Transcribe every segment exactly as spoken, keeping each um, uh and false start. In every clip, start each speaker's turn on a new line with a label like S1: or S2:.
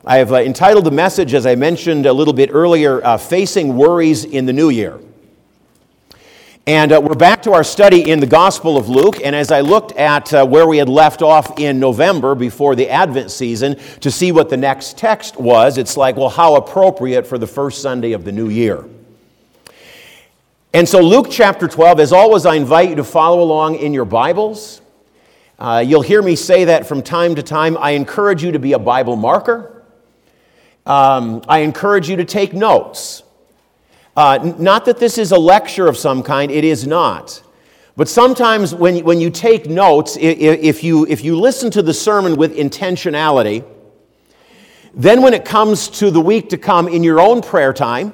S1: I have uh, entitled the message, as I mentioned a little bit earlier, uh, Facing Worries in the New Year. And uh, we're back to our study in the Gospel of Luke, and as I looked at uh, where we had left off in November before the Advent season to see what the next text was, it's like, well, how appropriate for the first Sunday of the new year. And so Luke chapter twelve, as always, I invite you to follow along in your Bibles. Uh, you'll hear me say that from time to time. I encourage you to be a Bible marker. Um, I encourage you to take notes. Uh, n- not that this is a lecture of some kind, it is not. But sometimes when, when you take notes, if, if, you, if you listen to the sermon with intentionality, then when it comes to the week to come in your own prayer time,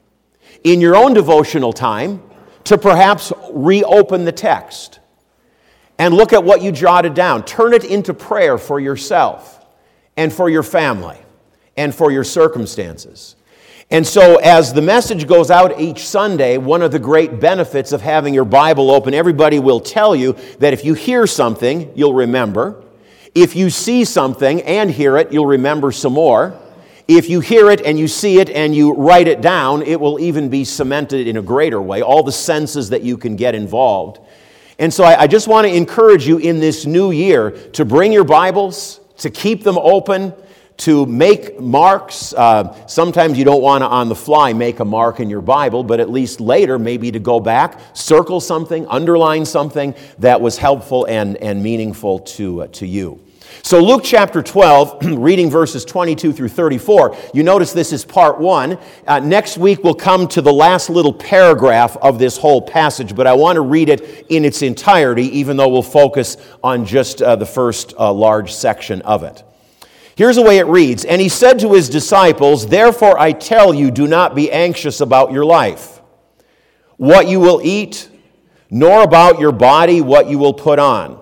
S1: in your own devotional time, to perhaps reopen the text and look at what you jotted down. Turn it into prayer for yourself and for your family and for your circumstances. And so as the message goes out each Sunday, one of the great benefits of having your Bible open, everybody will tell you that if you hear something, you'll remember. If you see something and hear it, you'll remember some more. If you hear it and you see it and you write it down, it will even be cemented in a greater way, all the senses that you can get involved. And so I, I just want to encourage you in this new year to bring your Bibles, to keep them open, to make marks. Uh, sometimes you don't want to on the fly make a mark in your Bible, but at least later maybe to go back, circle something, underline something that was helpful and, and meaningful to, uh, to you. So Luke chapter twelve, reading verses twenty-two through thirty-four, you notice this is part one. Uh, next week we'll come to the last little paragraph of this whole passage, but I want to read it in its entirety, even though we'll focus on just uh, the first uh, large section of it. Here's the way it reads, "And he said to his disciples, 'Therefore I tell you, do not be anxious about your life, what you will eat, nor about your body, what you will put on.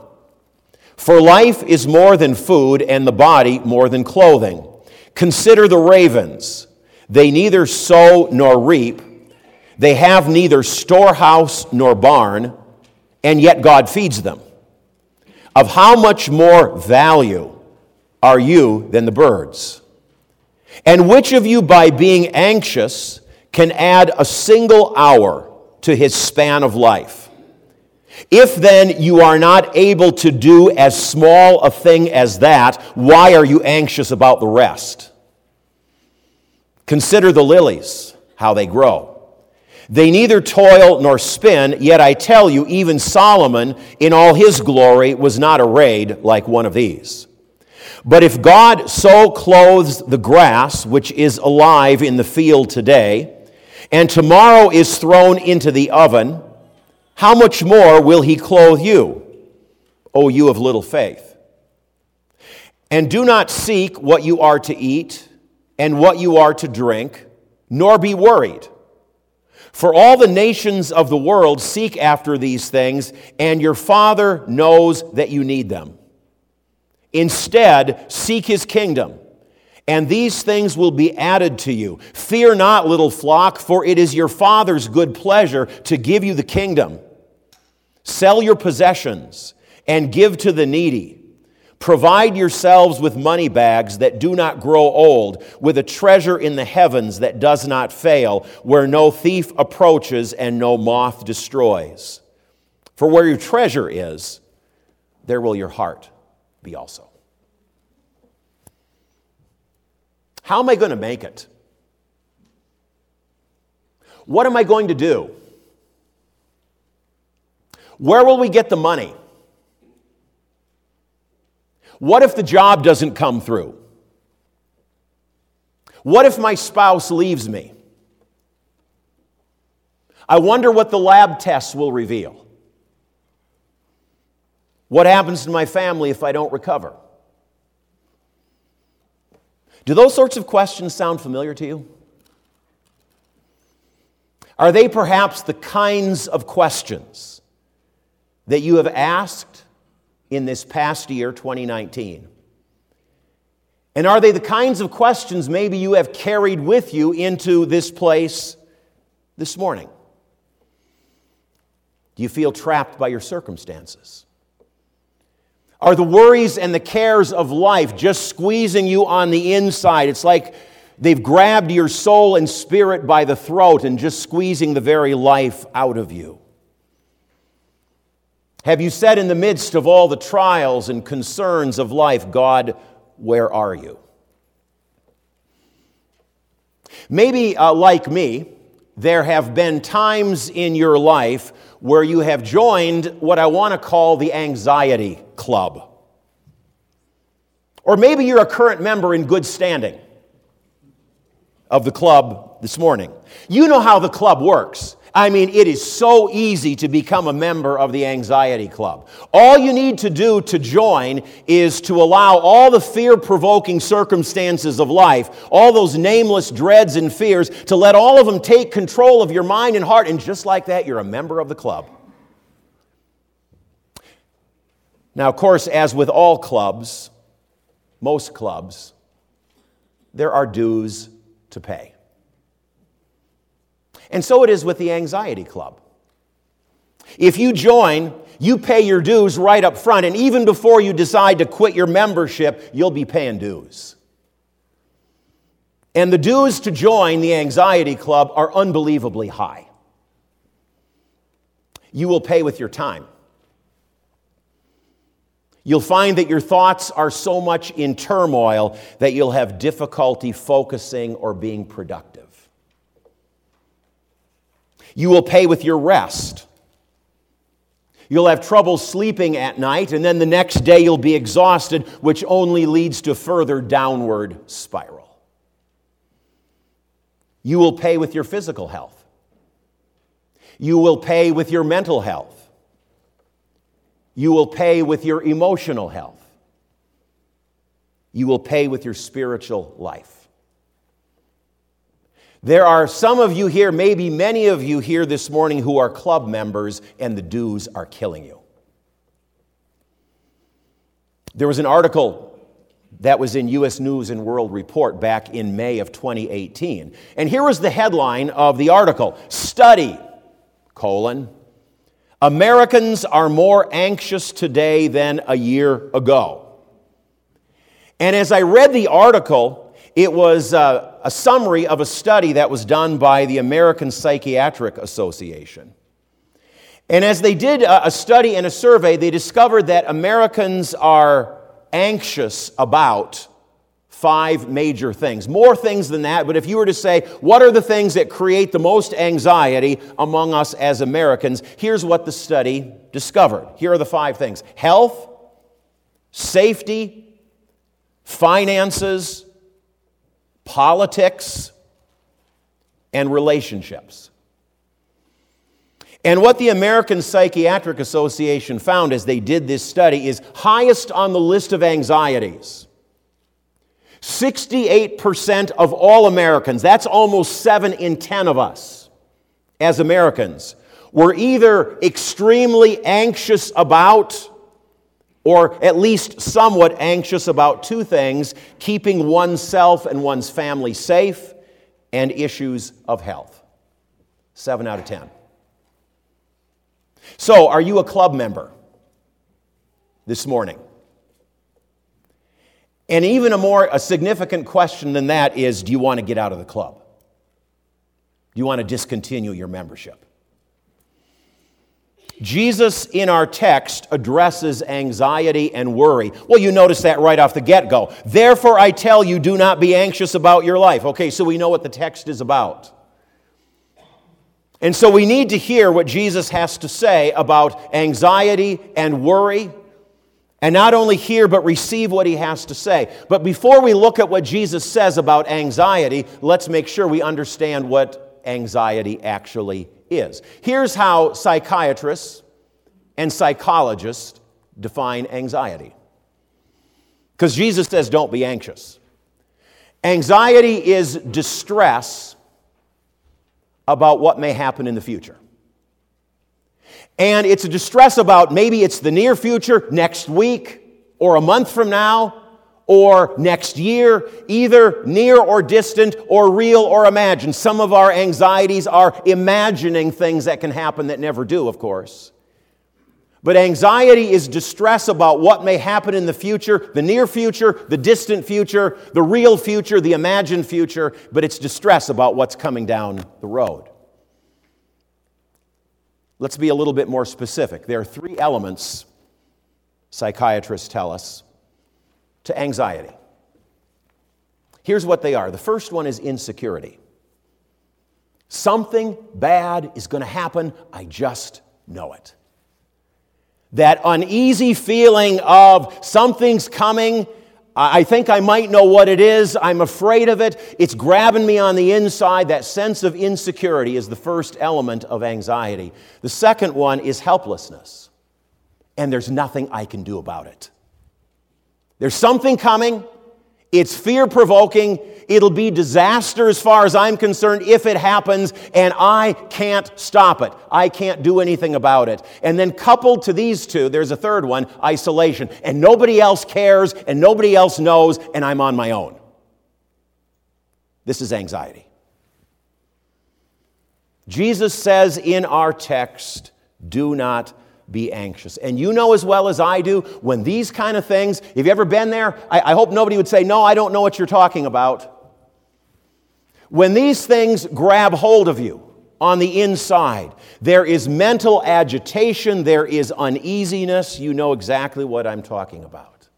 S1: For life is more than food, and the body more than clothing. Consider the ravens. They neither sow nor reap. They have neither storehouse nor barn, and yet God feeds them. Of how much more value are you than the birds? And which of you, by being anxious, can add a single hour to his span of life? If then you are not able to do as small a thing as that, why are you anxious about the rest? Consider the lilies, how they grow. They neither toil nor spin, yet I tell you, even Solomon in all his glory was not arrayed like one of these. But if God so clothes the grass, which is alive in the field today, and tomorrow is thrown into the oven, how much more will he clothe you, O you of little faith? And do not seek what you are to eat and what you are to drink, nor be worried. For all the nations of the world seek after these things, and your Father knows that you need them. Instead, seek his kingdom, and these things will be added to you. Fear not, little flock, for it is your Father's good pleasure to give you the kingdom. Sell your possessions and give to the needy. Provide yourselves with money bags that do not grow old, with a treasure in the heavens that does not fail, where no thief approaches and no moth destroys. For where your treasure is, there will your heart be also." How am I going to make it? What am I going to do? Where will we get the money? What if the job doesn't come through? What if my spouse leaves me? I wonder what the lab tests will reveal. What happens to my family if I don't recover? Do those sorts of questions sound familiar to you? Are they perhaps the kinds of questions that you have asked in this past year, twenty nineteen? And are they the kinds of questions maybe you have carried with you into this place this morning? Do you feel trapped by your circumstances? Are the worries and the cares of life just squeezing you on the inside? It's like they've grabbed your soul and spirit by the throat and just squeezing the very life out of you. Have you said in the midst of all the trials and concerns of life, God, where are you? Maybe, uh, like me, there have been times in your life where you have joined what I want to call the anxiety club. Or maybe you're a current member in good standing of the club this morning. You know how the club works. I mean, it is so easy to become a member of the anxiety club. All you need to do to join is to allow all the fear-provoking circumstances of life, all those nameless dreads and fears, to let all of them take control of your mind and heart, and just like that, you're a member of the club. Now, of course, as with all clubs, most clubs, there are dues to pay. And so it is with the anxiety club. If you join, you pay your dues right up front, and even before you decide to quit your membership, you'll be paying dues. And the dues to join the anxiety club are unbelievably high. You will pay with your time. You'll find that your thoughts are so much in turmoil that you'll have difficulty focusing or being productive. You will pay with your rest. You'll have trouble sleeping at night, and then the next day you'll be exhausted, which only leads to further downward spiral. You will pay with your physical health. You will pay with your mental health. You will pay with your emotional health. You will pay with your spiritual life. There are some of you here, maybe many of you here this morning, who are club members, and the dues are killing you. There was an article that was in U S News and World Report back in May of twenty eighteen. And here was the headline of the article: Study, colon, Americans are more anxious today than a year ago. And as I read the article, it was uh, a summary of a study that was done by the American Psychiatric Association. And as they did a study and a survey, they discovered that Americans are anxious about five major things. More things than that, but if you were to say, what are the things that create the most anxiety among us as Americans, here's what the study discovered. Here are the five things: health, safety, finances, politics, and relationships. And what the American Psychiatric Association found as they did this study is highest on the list of anxieties. sixty-eight percent of all Americans, that's almost seven in ten of us as Americans, were either extremely anxious about, or at least somewhat anxious about, two things: keeping oneself and one's family safe, and issues of health. Seven out of ten. So, are you a club member this morning? And even a more a significant question than that is, do you want to get out of the club? Do you want to discontinue your membership? Jesus, in our text, addresses anxiety and worry. Well, you notice that right off the get-go. Therefore, I tell you, do not be anxious about your life. Okay, so we know what the text is about. And so we need to hear what Jesus has to say about anxiety and worry. And not only hear, but receive what he has to say. But before we look at what Jesus says about anxiety, let's make sure we understand what anxiety actually is. Here's how psychiatrists and psychologists define anxiety. Because Jesus says, don't be anxious. Anxiety is distress about what may happen in the future. And it's a distress about maybe it's the near future, next week, or a month from now, or next year, either near or distant, or real or imagined. Some of our anxieties are imagining things that can happen that never do, of course. But anxiety is distress about what may happen in the future, the near future, the distant future, the real future, the imagined future, but it's distress about what's coming down the road. Let's be a little bit more specific. There are three elements, psychiatrists tell us, to anxiety. Here's what they are. The first one is insecurity. Something bad is going to happen. I just know it. That uneasy feeling of something's coming. I think I might know what it is. I'm afraid of it. It's grabbing me on the inside. That sense of insecurity is the first element of anxiety. The second one is helplessness. And there's nothing I can do about it. There's something coming. It's fear-provoking. It'll be disaster as far as I'm concerned if it happens, and I can't stop it. I can't do anything about it. And then coupled to these two, there's a third one, isolation. And nobody else cares, and nobody else knows, and I'm on my own. This is anxiety. Jesus says in our text, do not be anxious. And you know as well as I do, when these kind of things, have you ever been there? I, I hope nobody would say, no, I don't know what you're talking about. When these things grab hold of you on the inside, there is mental agitation, there is uneasiness. You know exactly what I'm talking about.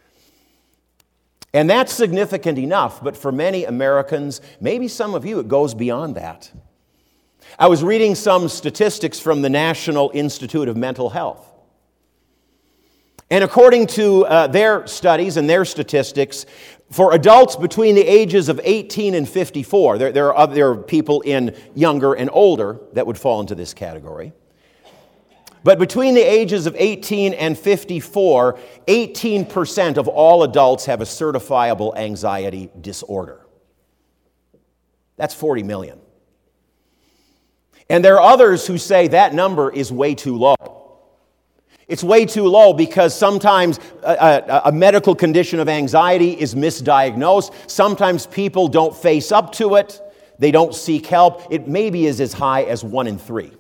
S1: And that's significant enough, but for many Americans, maybe some of you, it goes beyond that. I was reading some statistics from the National Institute of Mental Health. And according to uh, their studies and their statistics, for adults between the ages of eighteen and fifty-four, there, there, are other, there are people in younger and older that would fall into this category. But between the ages of eighteen and fifty-four, eighteen percent of all adults have a certifiable anxiety disorder. That's forty million. And there are others who say that number is way too low. It's way too low because sometimes a, a, a medical condition of anxiety is misdiagnosed. Sometimes people don't face up to it. They don't seek help. It maybe is as high as one in three.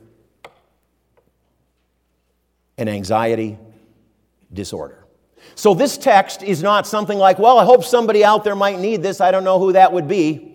S1: An anxiety disorder. So this text is not something like, well, I hope somebody out there might need this. I don't know who that would be.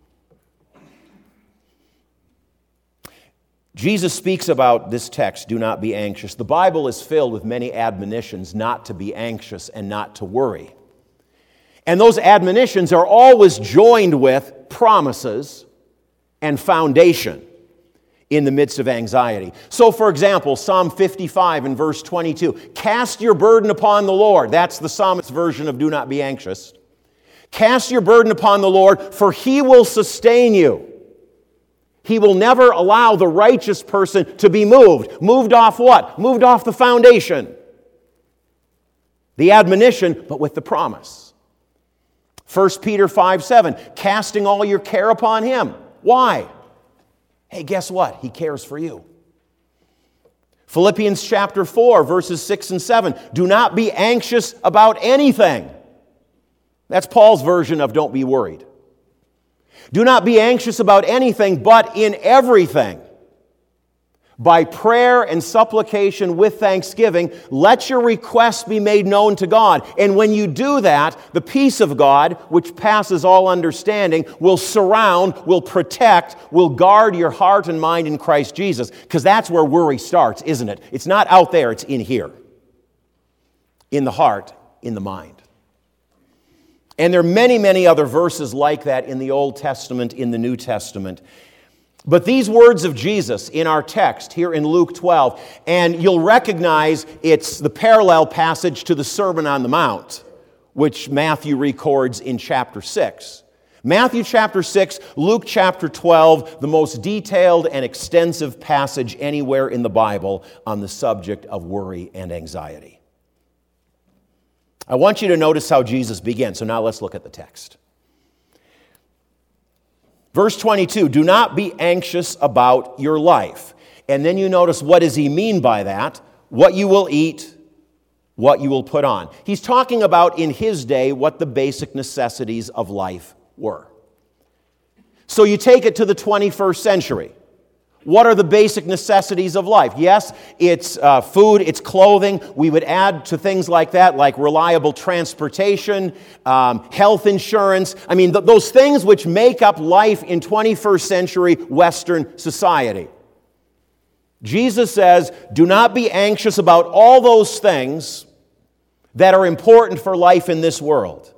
S1: Jesus speaks about this text, do not be anxious. The Bible is filled with many admonitions not to be anxious and not to worry. And those admonitions are always joined with promises and foundation in the midst of anxiety. So, for example, Psalm fifty-five and verse twenty-two, cast your burden upon the Lord. That's the psalmist's version of do not be anxious. Cast your burden upon the Lord, for He will sustain you. He will never allow the righteous person to be moved. Moved off what? Moved off the foundation. The admonition, but with the promise. First Peter five seven, casting all your care upon Him. Why? Hey, guess what? He cares for you. Philippians chapter four, verses six and seven, do not be anxious about anything. That's Paul's version of don't be worried. Do not be anxious about anything, but in everything, by prayer and supplication with thanksgiving, let your requests be made known to God. And when you do that, the peace of God, which passes all understanding, will surround, will protect, will guard your heart and mind in Christ Jesus. Because that's where worry starts, isn't it? It's not out there, it's in here. In the heart, in the mind. And there are many, many other verses like that in the Old Testament, in the New Testament. But these words of Jesus in our text here in Luke twelve, and you'll recognize it's the parallel passage to the Sermon on the Mount, which Matthew records in chapter six. Matthew chapter six, Luke chapter twelve, the most detailed and extensive passage anywhere in the Bible on the subject of worry and anxiety. I want you to notice how Jesus begins. So now let's look at the text. Verse twenty-two, do not be anxious about your life. And then you notice, what does he mean by that? What you will eat, what you will put on. He's talking about in his day what the basic necessities of life were. So you take it to the twenty-first century. What are the basic necessities of life? Yes, it's uh, food, it's clothing. We would add to things like that, like reliable transportation, um, health insurance. I mean, th- those things which make up life in twenty-first century Western society. Jesus says, do not be anxious about all those things that are important for life in this world.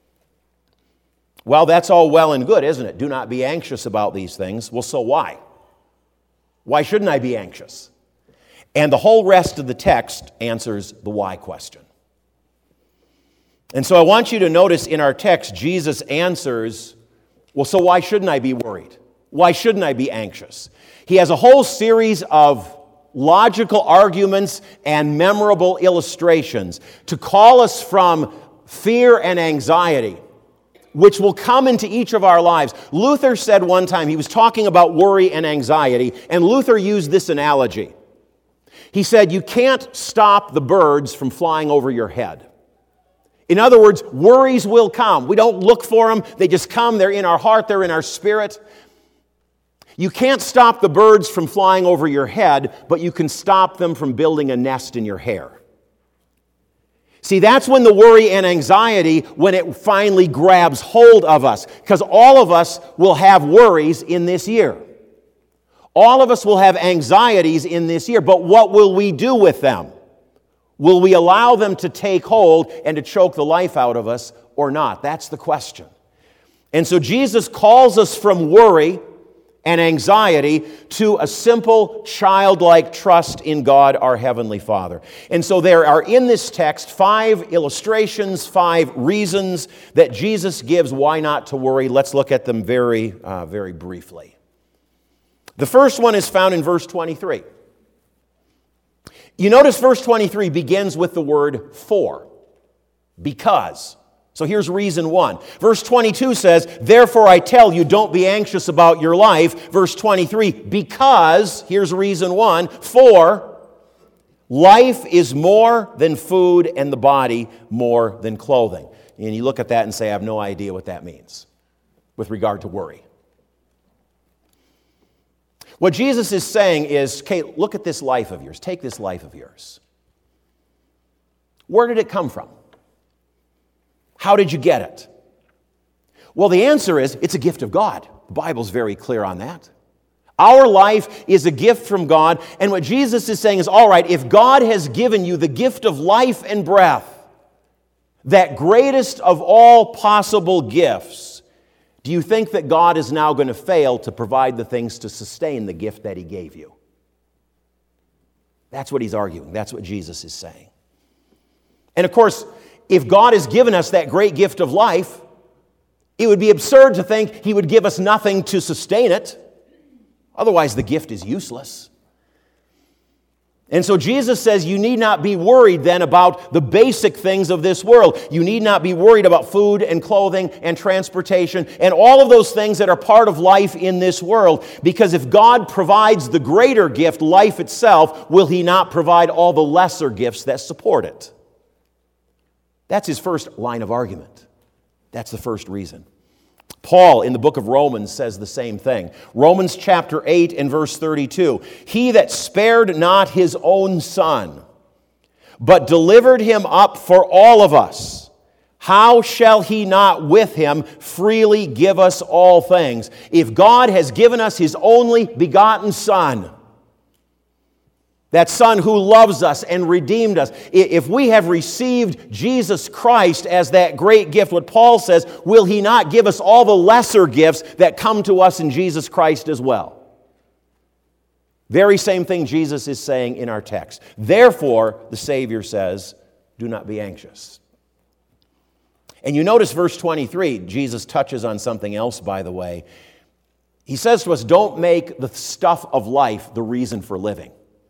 S1: Well, that's all well and good, isn't it? Do not be anxious about these things. Well, so why? Why shouldn't I be anxious? And the whole rest of the text answers the why question. And so I want you to notice in our text, Jesus answers, well, so why shouldn't I be worried? Why shouldn't I be anxious? He has a whole series of logical arguments and memorable illustrations to call us from fear and anxiety, which will come into each of our lives. Luther said one time, he was talking about worry and anxiety, and Luther used this analogy. He said, you can't stop the birds from flying over your head. In other words, worries will come. We don't look for them. They just come. They're in our heart. They're in our spirit. You can't stop the birds from flying over your head, but you can stop them from building a nest in your hair. See, that's when the worry and anxiety, when it finally grabs hold of us. Because all of us will have worries in this year. All of us will have anxieties in this year. But what will we do with them? Will we allow them to take hold and to choke the life out of us or not? That's the question. And so Jesus calls us from worry and anxiety to a simple, childlike trust in God, our Heavenly Father. And so there are in this text five illustrations, five reasons that Jesus gives why not to worry. Let's look at them very, uh, very briefly. The first one is found in verse twenty-three. You notice verse twenty-three begins with the word for, because. So here's reason one. Verse twenty-two says, therefore I tell you, don't be anxious about your life. Verse twenty-three, because, here's reason one, for life is more than food and the body more than clothing. And you look at that and say, I have no idea what that means with regard to worry. What Jesus is saying is, okay, look at this life of yours. Take this life of yours. Where did it come from? How did you get it? Well, the answer is, it's a gift of God. The Bible's very clear on that. Our life is a gift from God, and what Jesus is saying is, all right, if God has given you the gift of life and breath, that greatest of all possible gifts, do you think that God is now going to fail to provide the things to sustain the gift that He gave you? That's what He's arguing. That's what Jesus is saying. And of course, if God has given us that great gift of life, it would be absurd to think He would give us nothing to sustain it. Otherwise, the gift is useless. And so Jesus says you need not be worried then about the basic things of this world. You need not be worried about food and clothing and transportation and all of those things that are part of life in this world. Because if God provides the greater gift, life itself, will He not provide all the lesser gifts that support it? That's his first line of argument. That's the first reason. Paul in the book of Romans says the same thing. Romans chapter eight and verse thirty-two. He that spared not his own son, but delivered him up for all of us, how shall he not with him freely give us all things? If God has given us his only begotten Son, that Son who loves us and redeemed us, if we have received Jesus Christ as that great gift, what Paul says, will He not give us all the lesser gifts that come to us in Jesus Christ as well? Very same thing Jesus is saying in our text. Therefore, the Savior says, do not be anxious. And you notice verse twenty-three, Jesus touches on something else, by the way. He says to us, don't make the stuff of life the reason for living.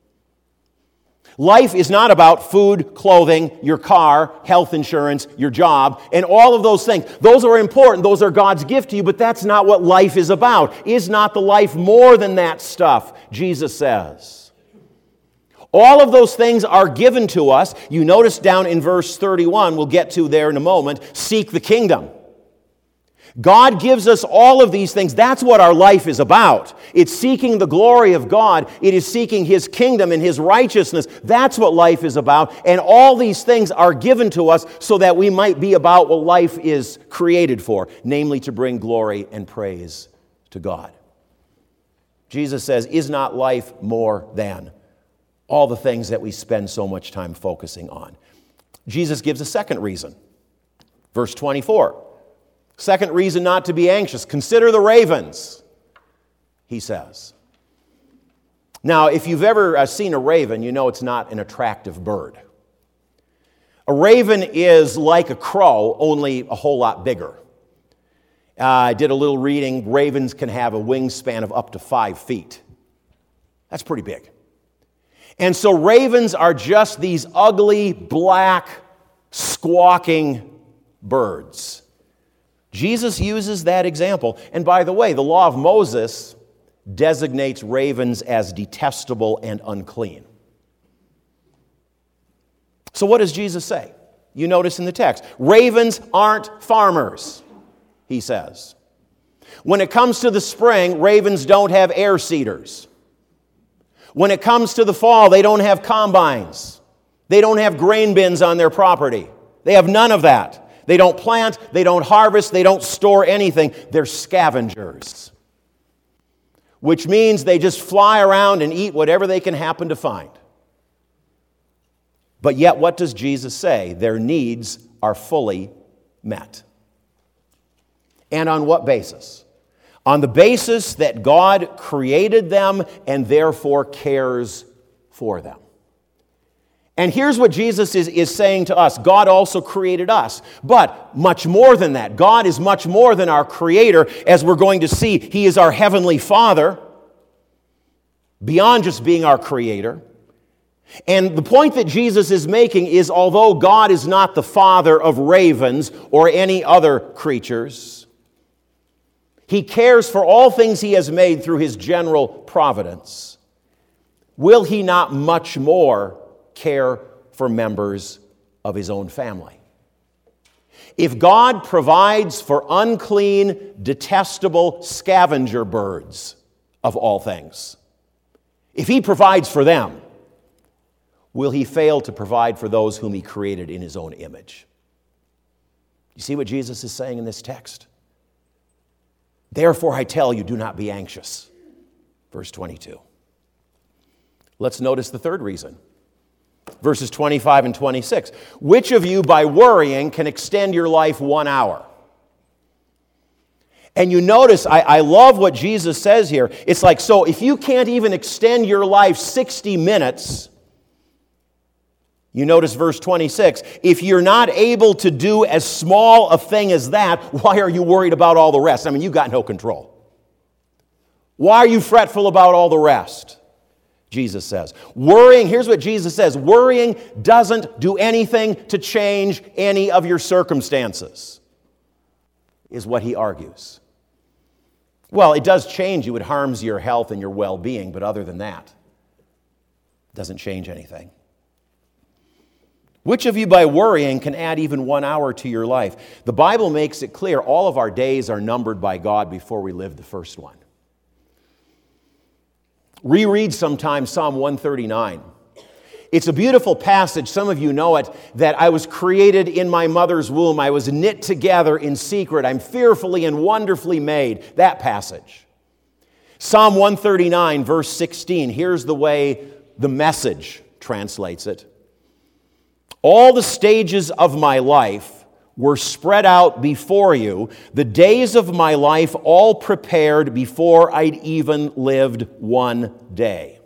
S1: Life is not about food, clothing, your car, health insurance, your job, and all of those things. Those are important. Those are God's gift to you, but that's not what life is about. Is not the life more than that stuff, Jesus says. All of those things are given to us. You notice down in verse thirty-one, we'll get to there in a moment, seek the kingdom. God gives us all of these things. That's what our life is about. It's seeking the glory of God. It is seeking His kingdom and His righteousness. That's what life is about. And all these things are given to us so that we might be about what life is created for, namely to bring glory and praise to God. Jesus says, is not life more than all the things that we spend so much time focusing on? Jesus gives a second reason. Verse twenty-four. Second reason not to be anxious. Consider the ravens, he says. Now, if you've ever uh, seen a raven, you know it's not an attractive bird. A raven is like a crow, only a whole lot bigger. Uh, I did a little reading. Ravens can have a wingspan of up to five feet. That's pretty big. And so ravens are just these ugly, black, squawking birds. Jesus uses that example. And by the way, the law of Moses designates ravens as detestable and unclean. So what does Jesus say? You notice in the text, ravens aren't farmers, he says. When it comes to the spring, ravens don't have air seeders. When it comes to the fall, they don't have combines. They don't have grain bins on their property. They have none of that. They don't plant, they don't harvest, they don't store anything. They're scavengers. Which means they just fly around and eat whatever they can happen to find. But yet, what does Jesus say? Their needs are fully met. And on what basis? On the basis that God created them and therefore cares for them. And here's what Jesus is, is saying to us. God also created us. But much more than that. God is much more than our creator. As we're going to see, He is our heavenly Father. Beyond just being our creator. And the point that Jesus is making is, although God is not the father of ravens or any other creatures, He cares for all things He has made through His general providence. Will He not much more care for members of His own family? If God provides for unclean, detestable scavenger birds of all things, if He provides for them, will He fail to provide for those whom He created in His own image? You see what Jesus is saying in this text? Therefore I tell you, do not be anxious. Verse twenty-two. Let's notice the third reason. Verses twenty-five and twenty-six. Which of you by worrying can extend your life one hour? And you notice, I, I love what Jesus says here. It's like, so if you can't even extend your life sixty minutes, you notice verse twenty-six, if you're not able to do as small a thing as that, why are you worried about all the rest? I mean, you've got no control. Why are you fretful about all the rest? Jesus says. Worrying, here's what Jesus says, worrying doesn't do anything to change any of your circumstances, is what he argues. Well, it does change you. It harms your health and your well-being, but other than that, it doesn't change anything. Which of you by worrying can add even one hour to your life? The Bible makes it clear all of our days are numbered by God before we live the first one. Reread sometime Psalm one thirty-nine. It's a beautiful passage. Some of you know it, that I was created in my mother's womb. I was knit together in secret. I'm fearfully and wonderfully made. That passage. Psalm one thirty-nine, verse sixteen. Here's the way the Message translates it. All the stages of my life were spread out before you, the days of my life all prepared before I'd even lived one day.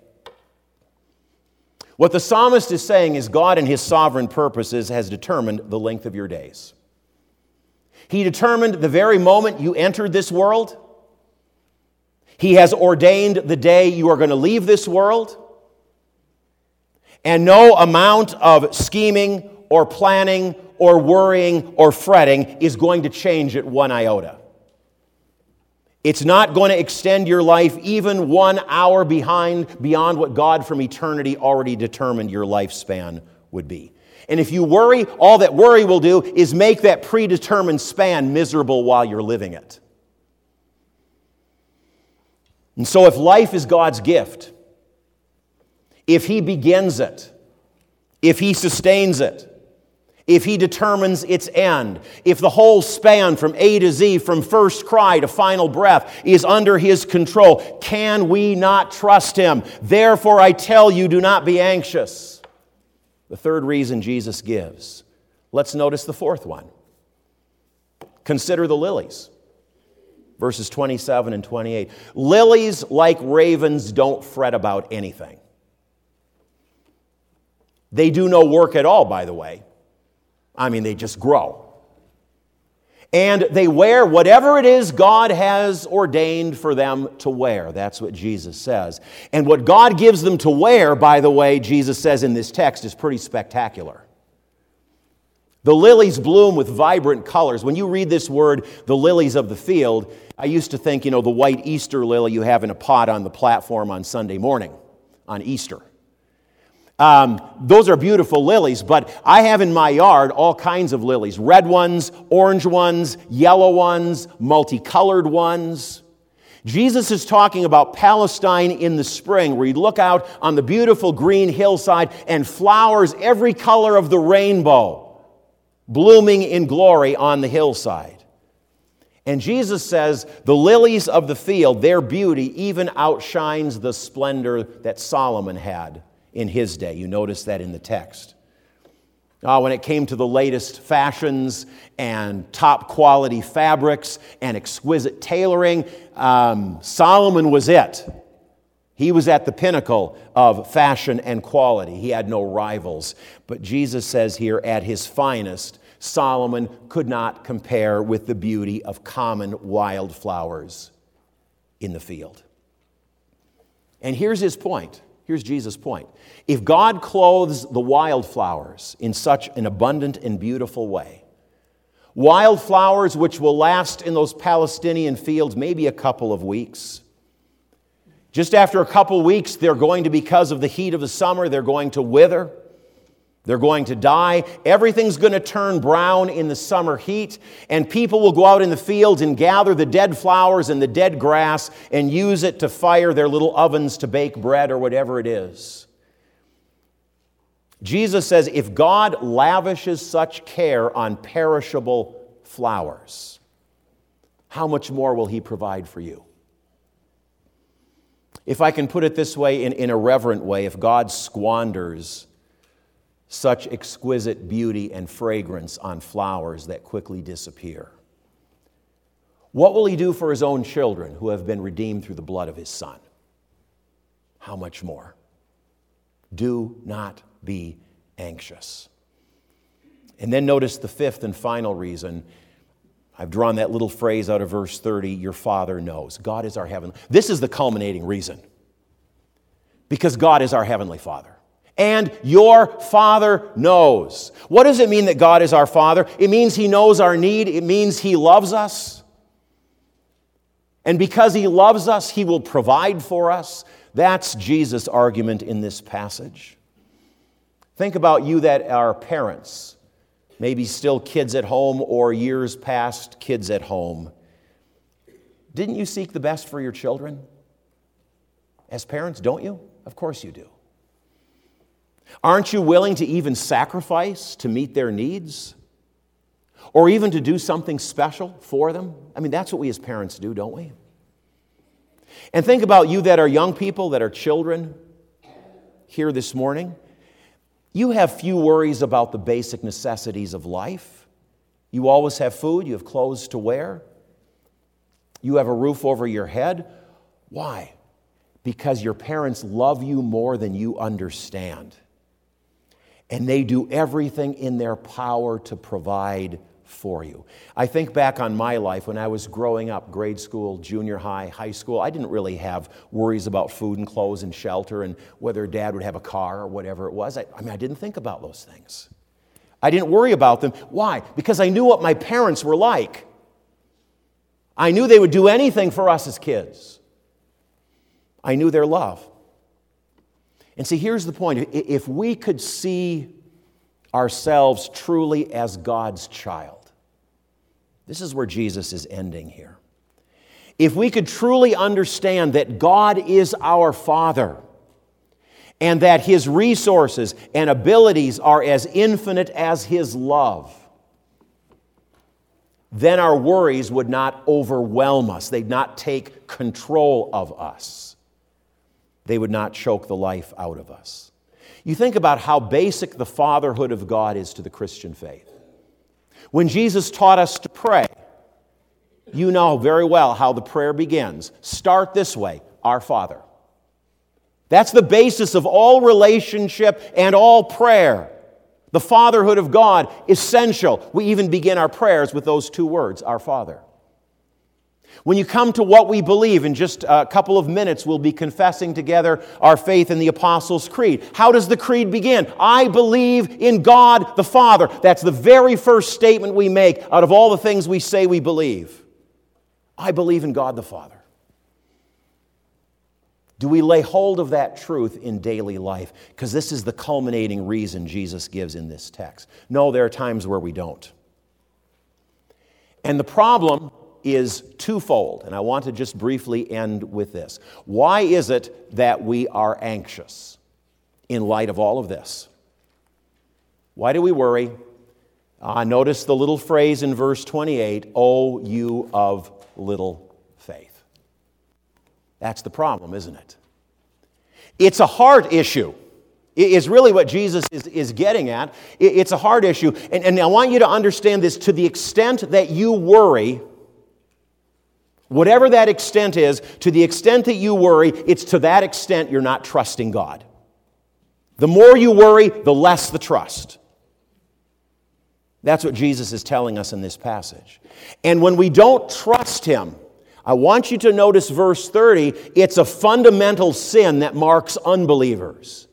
S1: What the psalmist is saying is God in His sovereign purposes has determined the length of your days. He determined the very moment you entered this world. He has ordained the day you are going to leave this world. And no amount of scheming or planning or worrying or fretting is going to change it one iota. It's not going to extend your life even one hour behind beyond what God from eternity already determined your lifespan would be. And if you worry, all that worry will do is make that predetermined span miserable while you're living it. And so if life is God's gift, if He begins it, if He sustains it, if He determines its end, if the whole span from A to Z, from first cry to final breath, is under His control, can we not trust Him? Therefore, I tell you, do not be anxious. The third reason Jesus gives. Let's notice the fourth one. Consider the lilies. Verses twenty-seven and twenty-eight. Lilies, like ravens, don't fret about anything. They do no work at all, by the way. I mean, they just grow. And they wear whatever it is God has ordained for them to wear. That's what Jesus says. And what God gives them to wear, by the way, Jesus says in this text, is pretty spectacular. The lilies bloom with vibrant colors. When you read this word, the lilies of the field, I used to think, you know, the white Easter lily you have in a pot on the platform on Sunday morning, on Easter. Um, those are beautiful lilies, but I have in my yard all kinds of lilies. Red ones, orange ones, yellow ones, multicolored ones. Jesus is talking about Palestine in the spring, where you look out on the beautiful green hillside and flowers every color of the rainbow, blooming in glory on the hillside. And Jesus says, the lilies of the field, their beauty even outshines the splendor that Solomon had in his day. You notice that in the text. Uh, when it came to the latest fashions and top quality fabrics and exquisite tailoring, um, Solomon was it. He was at the pinnacle of fashion and quality. He had no rivals. But Jesus says here, at his finest, Solomon could not compare with the beauty of common wildflowers in the field. And here's his point. Here's Jesus' point. If God clothes the wildflowers in such an abundant and beautiful way, wildflowers which will last in those Palestinian fields maybe a couple of weeks, just after a couple of weeks, they're going to, because of the heat of the summer, they're going to wither. They're going to die. Everything's going to turn brown in the summer heat, and people will go out in the fields and gather the dead flowers and the dead grass and use it to fire their little ovens to bake bread or whatever it is. Jesus says, if God lavishes such care on perishable flowers, how much more will He provide for you? If I can put it this way, in, in a reverent way, if God squanders such exquisite beauty and fragrance on flowers that quickly disappear, what will He do for His own children who have been redeemed through the blood of His Son? How much more? Do not be anxious. And then notice the fifth and final reason. I've drawn that little phrase out of verse thirty, your Father knows. God is our heavenly. This is the culminating reason. Because God is our heavenly Father. And your Father knows. What does it mean that God is our Father? It means He knows our need. It means He loves us. And because He loves us, He will provide for us. That's Jesus' argument in this passage. Think about you that are parents, maybe still kids at home or years past kids at home. Didn't you seek the best for your children? As parents, don't you? Of course you do. Aren't you willing to even sacrifice to meet their needs? Or even to do something special for them? I mean, that's what we as parents do, don't we? And think about you that are young people, that are children here this morning. You have few worries about the basic necessities of life. You always have food, you have clothes to wear. You have a roof over your head. Why? Because your parents love you more than you understand. And they do everything in their power to provide for you. I think back on my life when I was growing up, grade school, junior high, high school. I didn't really have worries about food and clothes and shelter and whether Dad would have a car or whatever it was. I, I mean, I didn't think about those things. I didn't worry about them. Why? Because I knew what my parents were like. I knew they would do anything for us as kids. I knew their love. And see, here's the point. If we could see ourselves truly as God's child. This is where Jesus is ending here. If we could truly understand that God is our Father and that His resources and abilities are as infinite as His love, then our worries would not overwhelm us. They'd not take control of us. They would not choke the life out of us. You think about how basic the fatherhood of God is to the Christian faith. When Jesus taught us to pray, you know very well how the prayer begins. Start this way, Our Father. That's the basis of all relationship and all prayer. The fatherhood of God, essential. We even begin our prayers with those two words, Our Father. When you come to what we believe, in just a couple of minutes we'll be confessing together our faith in the Apostles' Creed. How does the creed begin? I believe in God the Father. That's the very first statement we make out of all the things we say we believe. I believe in God the Father. Do we lay hold of that truth in daily life? Because this is the culminating reason Jesus gives in this text. No, there are times where we don't. And the problem is twofold, and I want to just briefly end with this. Why is it that we are anxious in light of all of this? Why do we worry? Uh, notice the little phrase in verse twenty-eight, "O you of little faith." That's the problem, isn't it? It's a heart issue. It is really what Jesus is, is getting at. It, it's a heart issue. And, and I want you to understand this, to the extent that you worry, whatever that extent is, to the extent that you worry, it's to that extent you're not trusting God. The more you worry, the less the trust. That's what Jesus is telling us in this passage. And when we don't trust Him, I want you to notice verse thirty, it's a fundamental sin that marks unbelievers.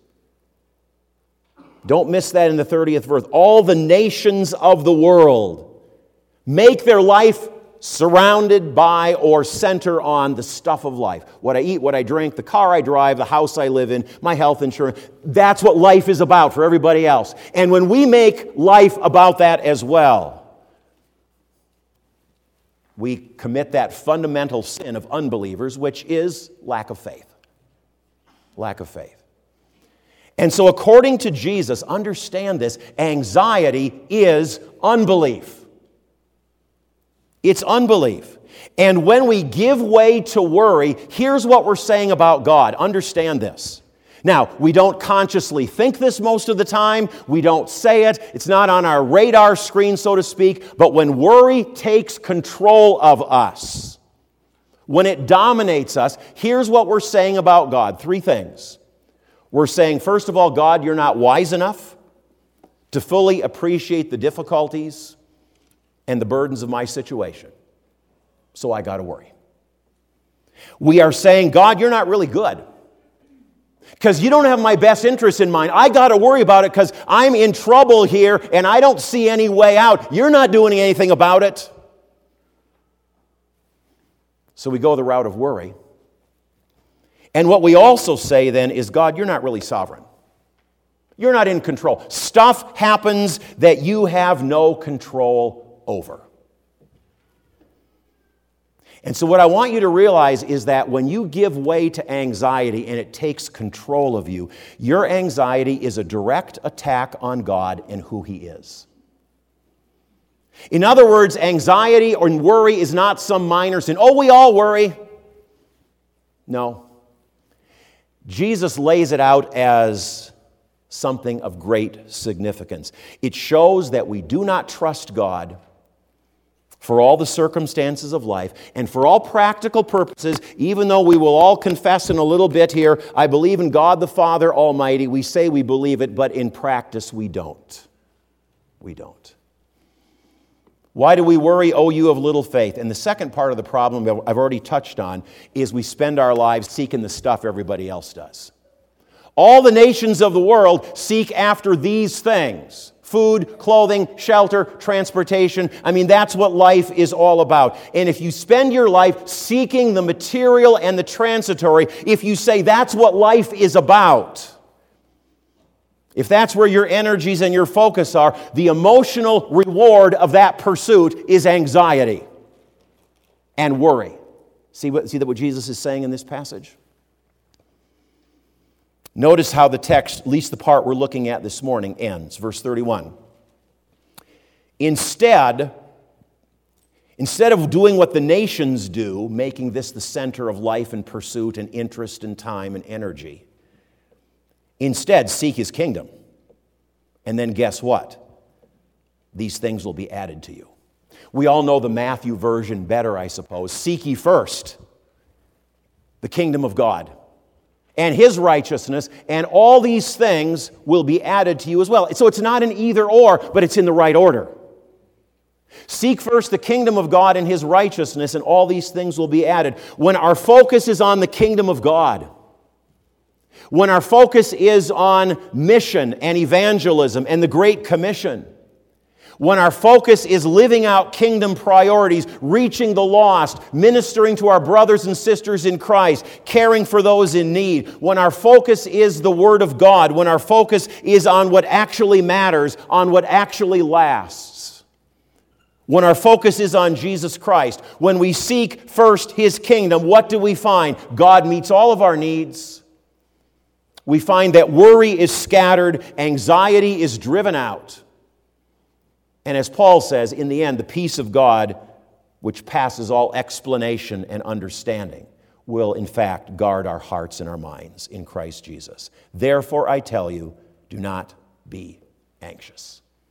S1: Don't miss that in the thirtieth verse. All the nations of the world make their life surrounded by or center on the stuff of life. What I eat, what I drink, the car I drive, the house I live in, my health insurance. That's what life is about for everybody else. And when we make life about that as well, we commit that fundamental sin of unbelievers, which is lack of faith. Lack of faith. And so according to Jesus, understand this, anxiety is unbelief. It's unbelief. And when we give way to worry, here's what we're saying about God. Understand this. Now, we don't consciously think this most of the time. We don't say it. It's not on our radar screen, so to speak. But when worry takes control of us, when it dominates us, here's what we're saying about God. Three things. We're saying, first of all, God, you're not wise enough to fully appreciate the difficulties and the burdens of my situation. So I got to worry. We are saying, God, you're not really good, because you don't have my best interest in mind. I got to worry about it because I'm in trouble here and I don't see any way out. You're not doing anything about it. So we go the route of worry. And what we also say then is, God, you're not really sovereign. You're not in control. Stuff happens that you have no control over. And so what I want you to realize is that when you give way to anxiety and it takes control of you, your anxiety is a direct attack on God and who He is. In other words, anxiety or worry is not some minor sin. Oh, we all worry. No. Jesus lays it out as something of great significance. It shows that we do not trust God for all the circumstances of life, and for all practical purposes, even though we will all confess in a little bit here, I believe in God the Father Almighty, we say we believe it, but in practice we don't. We don't. Why do we worry, oh, you of little faith? And the second part of the problem I've already touched on is we spend our lives seeking the stuff everybody else does. All the nations of the world seek after these things. Food, clothing, shelter, transportation. I mean, that's what life is all about. And if you spend your life seeking the material and the transitory, if you say that's what life is about, if that's where your energies and your focus are, the emotional reward of that pursuit is anxiety and worry. See what, see that what Jesus is saying in this passage? Notice how the text, at least the part we're looking at this morning, ends. Verse thirty-one. Instead, instead of doing what the nations do, making this the center of life and pursuit and interest and time and energy, instead seek His kingdom. And then guess what? These things will be added to you. We all know the Matthew version better, I suppose. Seek ye first the kingdom of God and His righteousness, and all these things will be added to you as well. So it's not an either or, but it's in the right order. Seek first the kingdom of God and His righteousness, and all these things will be added. When our focus is on the kingdom of God, when our focus is on mission and evangelism and the Great Commission, when our focus is living out kingdom priorities, reaching the lost, ministering to our brothers and sisters in Christ, caring for those in need, when our focus is the Word of God, when our focus is on what actually matters, on what actually lasts, when our focus is on Jesus Christ, when we seek first His kingdom, what do we find? God meets all of our needs. We find that worry is scattered, anxiety is driven out. And as Paul says, in the end, the peace of God, which passes all explanation and understanding, will in fact guard our hearts and our minds in Christ Jesus. Therefore, I tell you, do not be anxious.